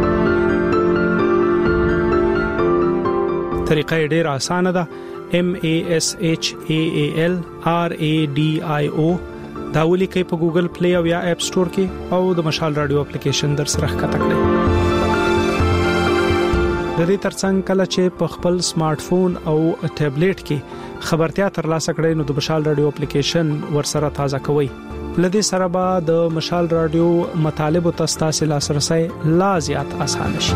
طریقه ډېره اسانه ده. M A S H A A L R A D I O دا ولیکئ په ګوګل پلی او یا اپ سٹور کې او د مشال رادیو اپلیکیشن در سره ښکته کړئ. د دې ترڅنګ کله چې په خپل سمارټ فون او ټابلیټ کې خبرتیا ترلاسه کړئ نو د مشال رادیو اپلیکیشن ورسره تازه کوئ. لدې سره به د مشال رادیو مطالب او تاسو لاسرسي لا زیات اسانه شي.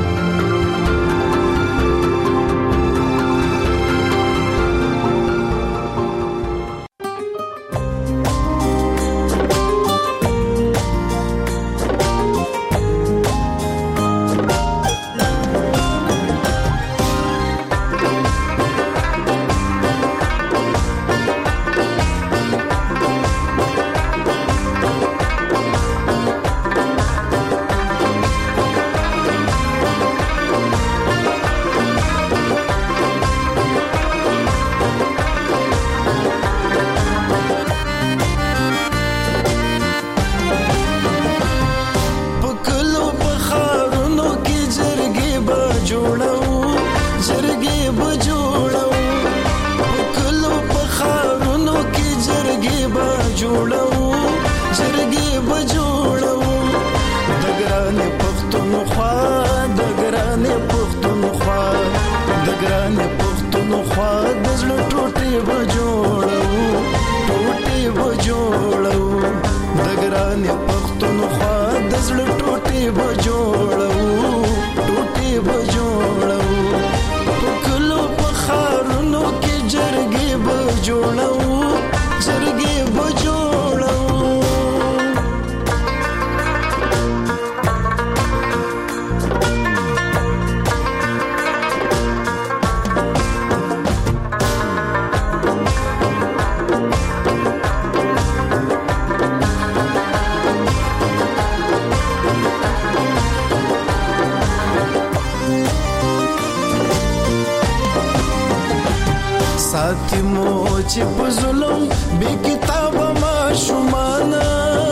چې په ظلم بي کتاب ما شومانا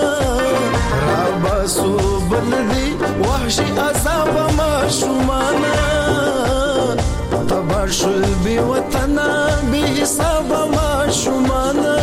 را باسو بلدي وحشي عذاب ما شومانا تباشل بي وطنا بي حساب ما شومانا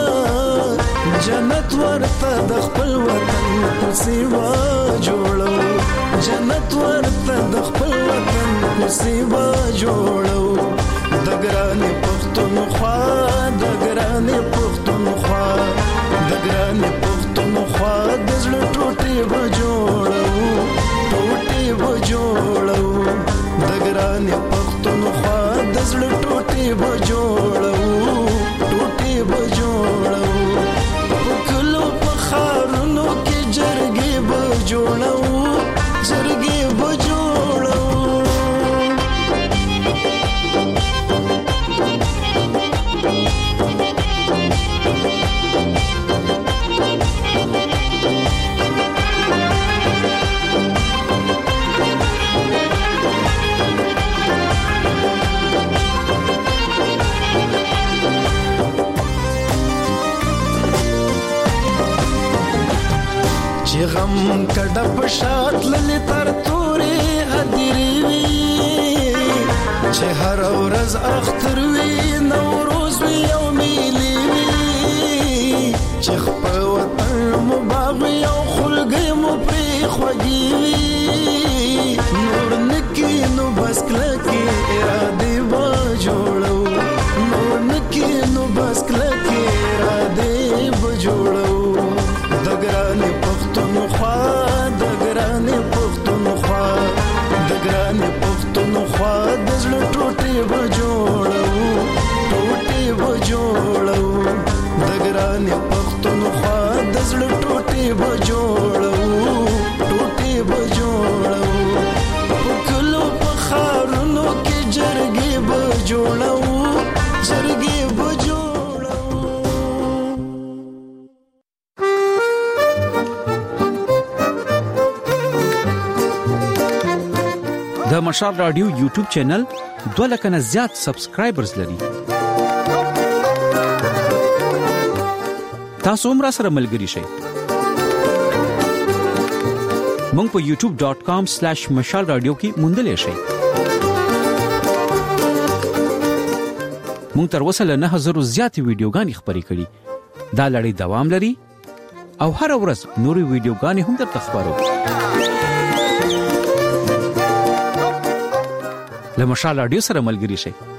جنت ورته د خپل وطن په سیوا جوړو جنت ورته د خپل وطن په سیوا جوړو دګرانې پښتونخوا دګرانې پښتونخوا دګرانې پښتونخوا د زړه ټوټې به جوړو ټوټې به جوړو دګرانې پښتونخوا د زړه ټوټې به جوړو ټوټې به جوړو په کلو په خارونو کې جرګې به جوړو جرګې به جوړو چې غم کډه په شات للی تر تورې هدیری وی چې هر ورځ اختر وی نوروز وی او میلی وی چې خپل وطن مباغ او خلګي مو پری خوږی وی نور نکی نو بس کلکی اراده و جوړو نور نکی نو بس کلکی اراده و جوړو به جوړو ټوټې به جوړو دګران پښتونخوا د زړه ټوټې به جوړو ټوټې به جوړو په کلو په خارونو کې جرګې به جوړو جرګې به جوړو. د مشال رادیو یوټیوب چینل دوه لک نه زیات سبسکرایبرز لري. تاسو هم را سره ملګري شئ. مونږ په یوټیوب ډاٹ کام سلیش مشال رادیو کې موندلې شئ. مونږ تر اوسه له نه هزار زیات ویډیوګانې خبرې کړې. دا لړۍ دوام لري او هر ورځ نوري ویډیوګانې هم درته خبرو. له مشال رادیو سره ملګري شئ.